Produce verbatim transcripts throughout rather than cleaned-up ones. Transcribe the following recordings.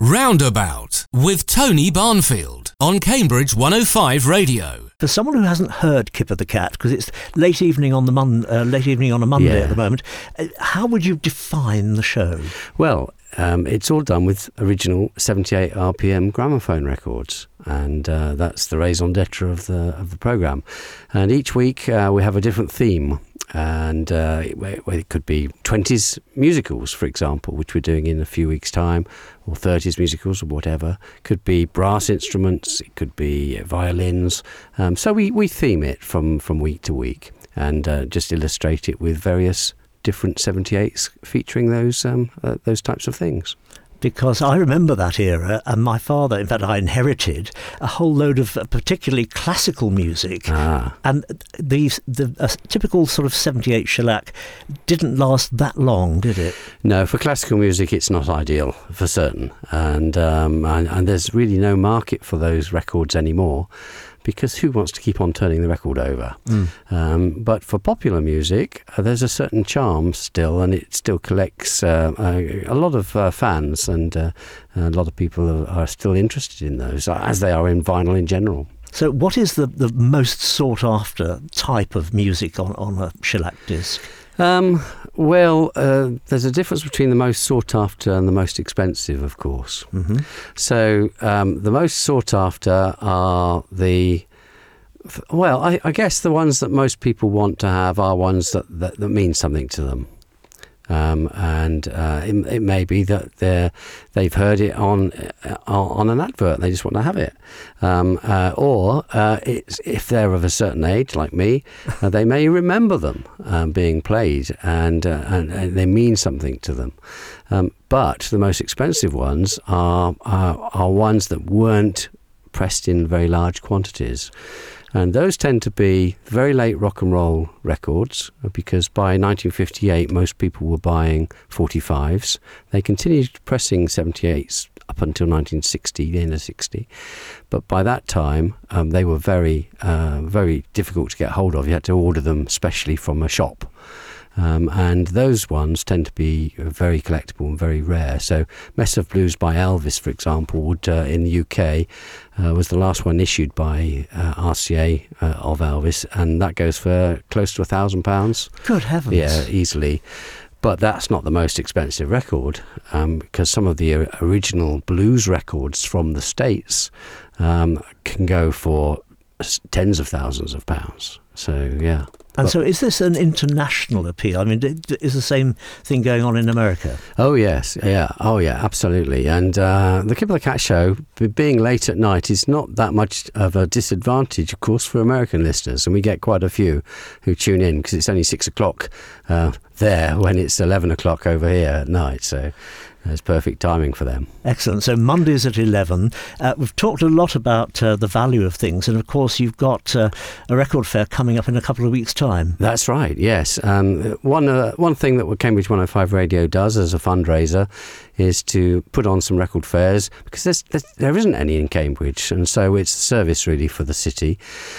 Roundabout with Tony Barnfield on Cambridge one oh five Radio. For someone who hasn't heard Kipper the Cat, because it's late evening on the mon- uh, late evening on a Monday Yeah. at the moment, uh, how would you define the show? Well, um, it's all done with original seventy-eight R P M gramophone records, and uh, that's the raison d'etre of the of the programme. And each week uh, we have a different theme. And uh, it, it could be twenties musicals, for example, which we're doing in a few weeks' time, or thirties musicals or whatever. Could be brass instruments, it could be violins. Um, so we, we theme it from, from week to week and uh, just illustrate it with various different seventy-eights featuring those um, uh, those types of things. Because I remember that era, and my father, in fact, I inherited a whole load of uh, particularly classical music. Ah. And the, the a typical sort of seventy-eight shellac didn't last that long, did it? No, for classical music, it's not ideal, for certain. And, um, and, and there's really no market for those records anymore, because who wants to keep on turning the record over? Mm. Um, but for popular music, uh, there's a certain charm still, and it still collects uh, a, a lot of uh, fans, and uh, a lot of people are, are still interested in those, as they are in vinyl in general. So what is the, the most sought-after type of music on, on a shellac disc? Um, well, uh, there's a difference between the most sought after and the most expensive, of course. Mm-hmm. So um, the most sought after are the, well, I, I guess the ones that most people want to have are ones that, that, that mean something to them. Um, and uh, it, it may be that they're, they've heard it on uh, on an advert. They just want to have it. Um, uh, or uh, it's, if they're of a certain age, like me, uh, they may remember them um, being played, and, uh, and, and they mean something to them. Um, but the most expensive ones are, are are ones that weren't pressed in very large quantities. And those tend to be very late rock and roll records, because by nineteen fifty-eight, most people were buying forty-fives. They continued pressing seventy-eights up until nineteen sixty, the end of sixty. But by that time, um, they were very, uh, very difficult to get hold of. You had to order them specially from a shop. Um, and those ones tend to be very collectible and very rare. So Mess of Blues by Elvis, for example, would uh, in the U K uh, was the last one issued by uh, R C A uh, of Elvis, and that goes for close to a thousand pounds. Good heavens! Yeah, easily. But that's not the most expensive record, um, because some of the original blues records from the States um, can go for tens of thousands of pounds. So yeah. And so is this an international appeal? I mean, is the same thing going on in America? Oh, yes. Yeah. Oh, yeah, absolutely. And uh, the Kipper the Cat show, being late at night, is not that much of a disadvantage, of course, for American listeners. And we get quite a few who tune in because it's only six o'clock uh, there when it's eleven o'clock over here at night. So it's perfect timing for them. Excellent. So Mondays at eleven. Uh, we've talked a lot about uh, the value of things. And, of course, you've got uh, a record fair coming up in a couple of weeks' time. That's right, yes. Um, one uh, one thing that Cambridge one oh five Radio does as a fundraiser is to put on some record fairs, because there's, there's, there isn't any in Cambridge, and so it's a service really for the city.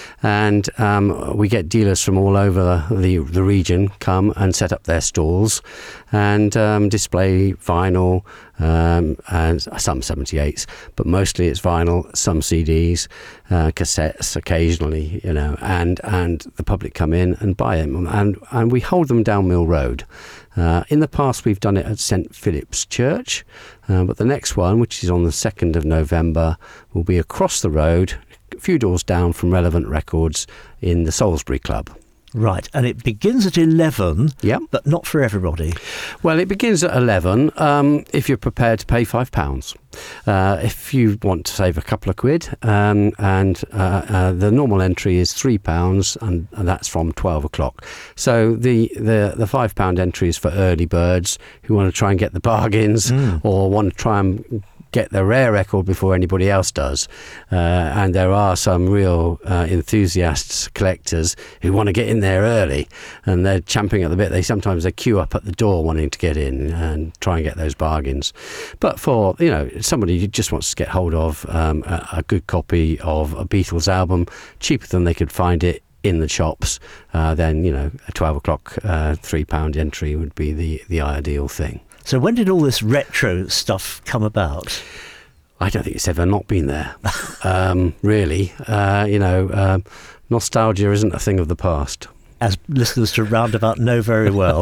And um, we get dealers from all over the, the region come and set up their stalls and um, display vinyl, um, and some seventy-eights, but mostly it's vinyl, some C Ds, uh, cassettes occasionally, you know, and, and the public come in and buy them, and, and we hold them down Mill Road. Uh, in the past, we've done it at Saint Philip's Church, uh, but the next one, which is on the second of November, will be across the road, a few doors down from Relevant Records in the Salisbury Club. Right, and it begins at eleven, yep. But not for everybody. Well, it begins at eleven um, if you're prepared to pay five pounds. Uh, if you want to save a couple of quid, um, and uh, uh, the normal entry is three pounds, and, and that's from twelve o'clock. So the, the, the five pound entry is for early birds who want to try and get the bargains, mm. or want to try and get the rare record before anybody else does. Uh, and there are some real uh, enthusiasts, collectors, who want to get in there early, and they're champing at the bit. They sometimes they queue up at the door wanting to get in and try and get those bargains. But for, you know, somebody who just wants to get hold of um, a, a good copy of a Beatles album, cheaper than they could find it in the shops, uh, then, you know, a twelve o'clock uh, three pound entry would be the, the ideal thing. So when did all this retro stuff come about? I don't think it's ever not been there, um, really. Uh, you know, um, nostalgia isn't a thing of the past. As listeners to Roundabout know very well.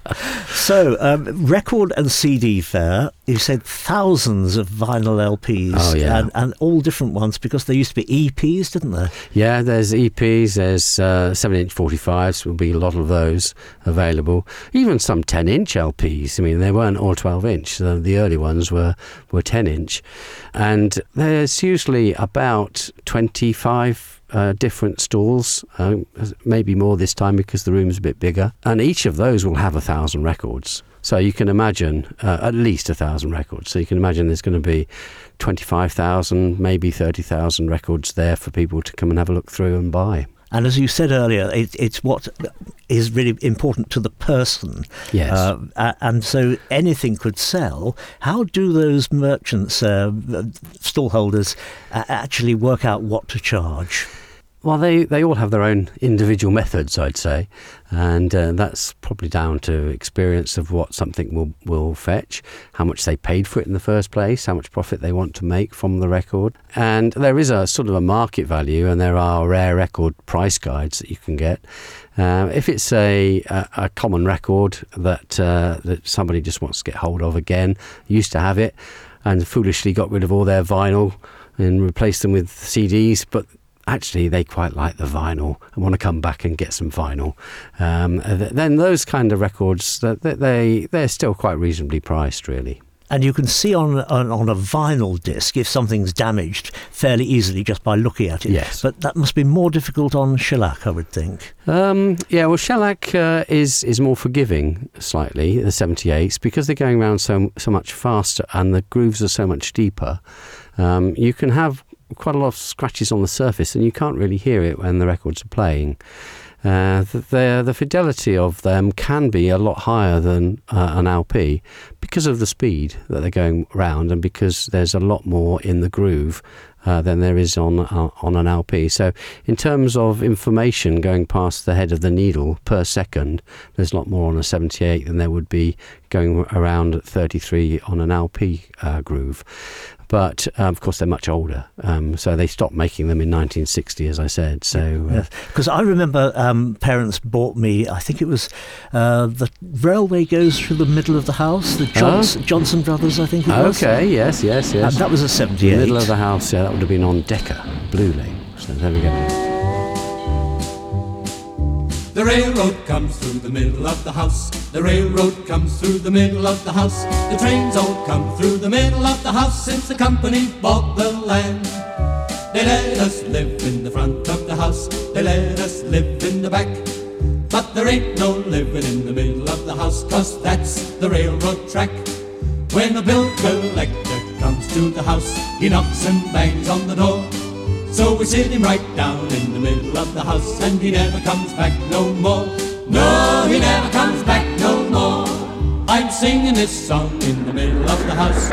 So, um, record and C D fair, you said thousands of vinyl L Ps, oh, yeah. and, and all different ones, because there used to be E Ps, didn't there? Yeah, there's E Ps, there's uh, seven inch forty-fives, will be a lot of those available. Even some ten inch L Ps. I mean, they weren't all twelve inch. So the early ones were, were ten inch. And there's usually about twenty-five Uh, different stalls, uh, maybe more this time because the room's a bit bigger, and each of those will have a thousand records. So you can imagine uh, at least a thousand records. So you can imagine there's going to be twenty-five thousand, maybe thirty thousand records there for people to come and have a look through and buy. And as you said earlier, it, it's what is really important to the person. Yes. Uh, and so anything could sell. How do those merchants, uh, stallholders, uh, actually work out what to charge? Well, they, they all have their own individual methods, I'd say, and uh, that's probably down to experience of what something will, will fetch, how much they paid for it in the first place, how much profit they want to make from the record. And there is a sort of a market value, and there are rare record price guides that you can get. Uh, if it's a, a, a common record that uh, that somebody just wants to get hold of again, used to have it, and foolishly got rid of all their vinyl and replaced them with C Ds, but actually they quite like the vinyl and want to come back and get some vinyl, um, then those kind of records, that they, they're still quite reasonably priced, really. And you can see on, on on a vinyl disc if something's damaged fairly easily just by looking at it. Yes. But that must be more difficult on shellac, I would think. Um, yeah, well, shellac uh, is is more forgiving slightly, the seventy-eights, because they're going around so so much faster and the grooves are so much deeper. Um, you can have quite a lot of scratches on the surface and you can't really hear it when the records are playing. Uh, the, the fidelity of them can be a lot higher than uh, an L P because of the speed that they're going round and because there's a lot more in the groove uh, than there is on uh, on an L P. So in terms of information going past the head of the needle per second, there's a lot more on a seventy-eight than there would be going around at thirty-three on an L P uh, groove. But, uh, of course, they're much older. Um, so they stopped making them in nineteen sixty, as I said. So, Because uh, I remember um, parents bought me, I think it was uh, the railway goes through the middle of the house, the Johnson, oh. Johnson Brothers, I think it was. Okay, yes, yes, yes. And that was a seventy-eight. The middle of the house, yeah, that would have been on Decca, Blu-ray. So there we go. The railroad comes through the middle of the house. The railroad comes through the middle of the house. The trains all come through the middle of the house since the company bought the land. They let us live in the front of the house. They let us live in the back. But there ain't no living in the middle of the house, 'cause that's the railroad track. When a bill collector comes to the house, he knocks and bangs on the door. So we sit him right down in the middle of the house, and he never comes back no more. No, he never comes back no more. I'm singing this song in the middle of the house.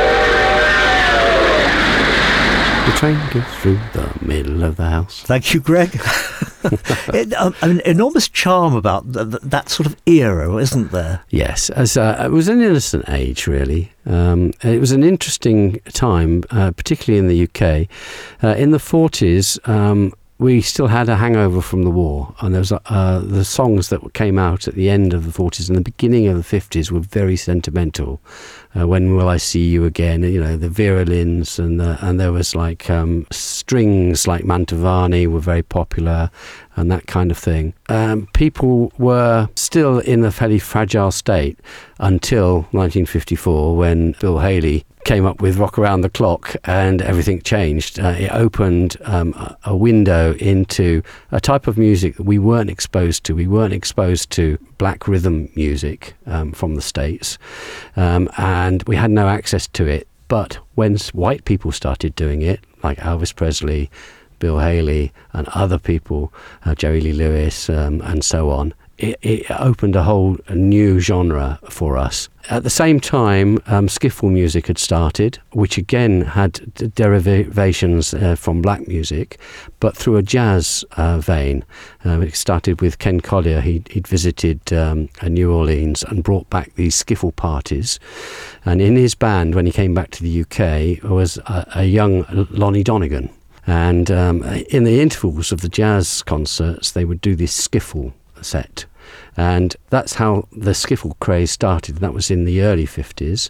The train goes through the middle of the house. Thank you, Greg. it, um, an enormous charm about th- th- that sort of era, isn't there? Yes, as uh, it was an innocent age, really. Um, it was an interesting time, uh, particularly in the U K. Uh, in the forties, um, we still had a hangover from the war, and there was uh, the songs that came out at the end of the forties and the beginning of the fifties were very sentimental. Uh, when will I see you again? You know, the Vera Lynns, and the, and there was like um, strings like Mantovani were very popular, and that kind of thing. Um, people were still in a fairly fragile state until nineteen fifty-four, when Bill Haley came up with Rock Around the Clock, and everything changed. Uh, it opened um, a window into a type of music that we weren't exposed to. We weren't exposed to black rhythm music um, from the States, um, and we had no access to it. But when white people started doing it, like Elvis Presley, Bill Haley, and other people, uh, Jerry Lee Lewis, um, and so on, it, it opened a whole new genre for us. At the same time, um, skiffle music had started, which again had d- derivations uh, from black music, but through a jazz uh, vein. Um, it started with Ken Collier. He'd, he'd visited um, New Orleans and brought back these skiffle parties. And in his band, when he came back to the U K, was a, a young Lonnie Donegan. And um, in the intervals of the jazz concerts, they would do this skiffle set. And that's how the skiffle craze started. That was in the early fifties.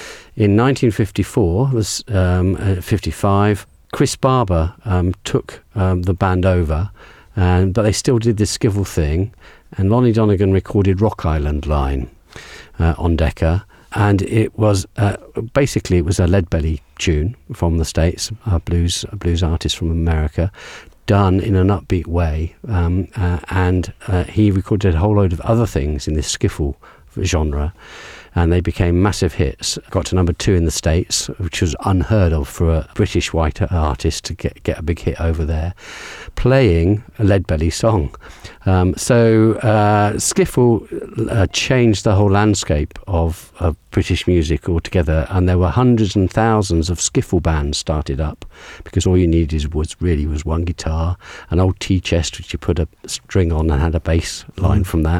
In nineteen fifty-four, was um, uh, fifty-five, Chris Barber um, took um, the band over, and but they still did this skiffle thing. And Lonnie Donegan recorded Rock Island Line uh, on Decca, and it was uh, basically it was a Leadbelly tune from the States, a blues a blues artist from America, done in an upbeat way, um, uh, and uh, he recorded a whole load of other things in this skiffle genre, and they became massive hits. Got to number two in the States, which was unheard of for a British white artist to get, get a big hit over there, playing a Leadbelly song. Um, so uh, skiffle uh, changed the whole landscape of, of British music altogether, and there were hundreds and thousands of skiffle bands started up, because all you needed was really was one guitar, an old tea chest which you put a string on and had a bass line mm. from that,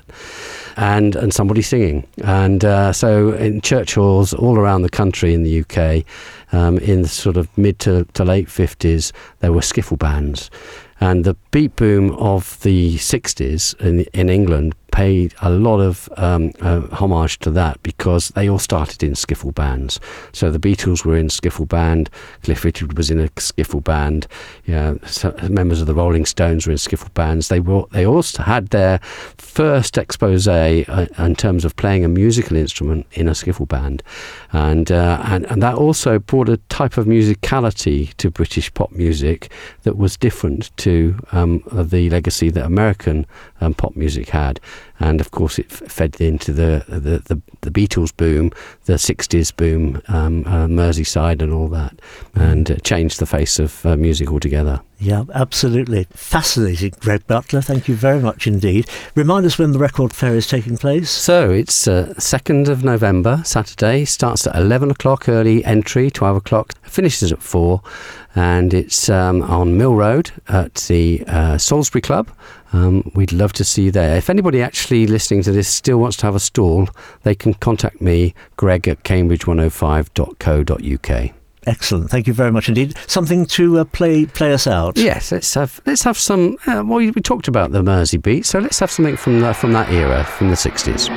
and and somebody singing. And uh, so in church halls all around the country in the U K, um, in the sort of mid to, to late fifties, there were skiffle bands. And the beat boom of the sixties in, in England paid a lot of um, uh, homage to that, because they all started in skiffle bands. So the Beatles were in skiffle band, Cliff Richard was in a skiffle band, you know, so members of the Rolling Stones were in skiffle bands. They were they also had their first expose uh, in terms of playing a musical instrument in a skiffle band, and, uh, and and that also brought a type of musicality to British pop music that was different to um, the legacy that American um, pop music had. And of course it f- fed into the, the, the, the Beatles boom, the sixties boom, um, uh, Merseyside and all that, and uh, changed the face of uh, music altogether. Yeah, absolutely. Fascinating, Greg Butler. Thank you very much indeed. Remind us when the record fair is taking place. So it's uh, second of November, Saturday. Starts at eleven o'clock, early entry, twelve o'clock, finishes at four. And it's um, on Mill Road at the uh, Salisbury Club. Um, we'd love to see you there. If anybody actually listening to this still wants to have a stall, they can contact me, Greg at cambridge one oh five dot co dot uk. Excellent. Thank you very much indeed. Something to uh, play play us out. Yes, let's have let's have some. Uh, well, we talked about the Mersey beat, so let's have something from the, from that era, from the sixties.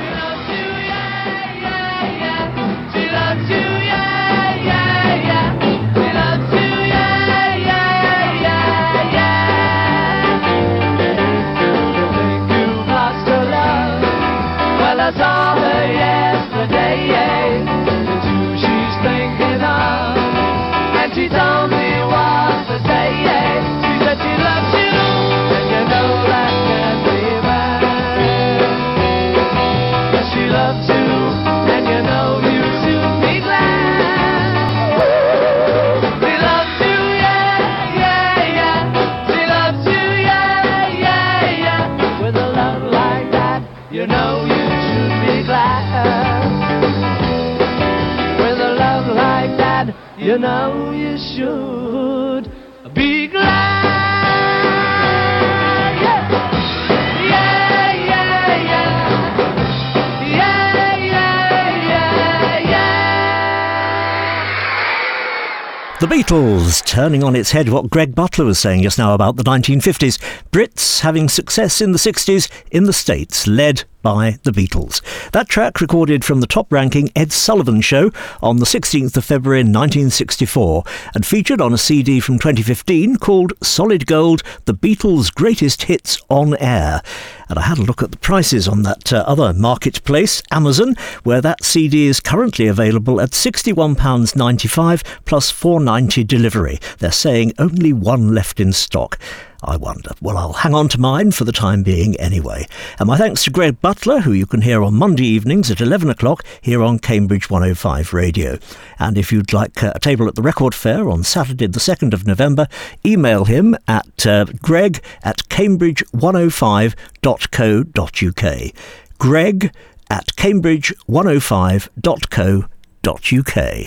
You know you should be glad. Yeah, yeah, yeah, yeah, yeah, yeah, yeah. The Beatles, turning on its head what Greg Butler was saying just now about the nineteen fifties. Brits having success in the sixties in the States, led by the Beatles. That track recorded from the top-ranking Ed Sullivan Show on the sixteenth of February nineteen sixty-four and featured on a C D from twenty fifteen called Solid Gold, The Beatles' Greatest Hits on Air. And I had a look at the prices on that uh, other marketplace, Amazon, where that C D is currently available at sixty-one pounds ninety-five plus four pounds ninety delivery. They're saying only one left in stock. I wonder. Well, I'll hang on to mine for the time being anyway. And my thanks to Greg Butler, who you can hear on Monday evenings at eleven o'clock here on Cambridge one oh five Radio. And if you'd like uh, a table at the Record Fair on Saturday the second of November, email him at uh, greg at cambridge one oh five dot co dot uk. Greg at cambridge one oh five dot co dot uk.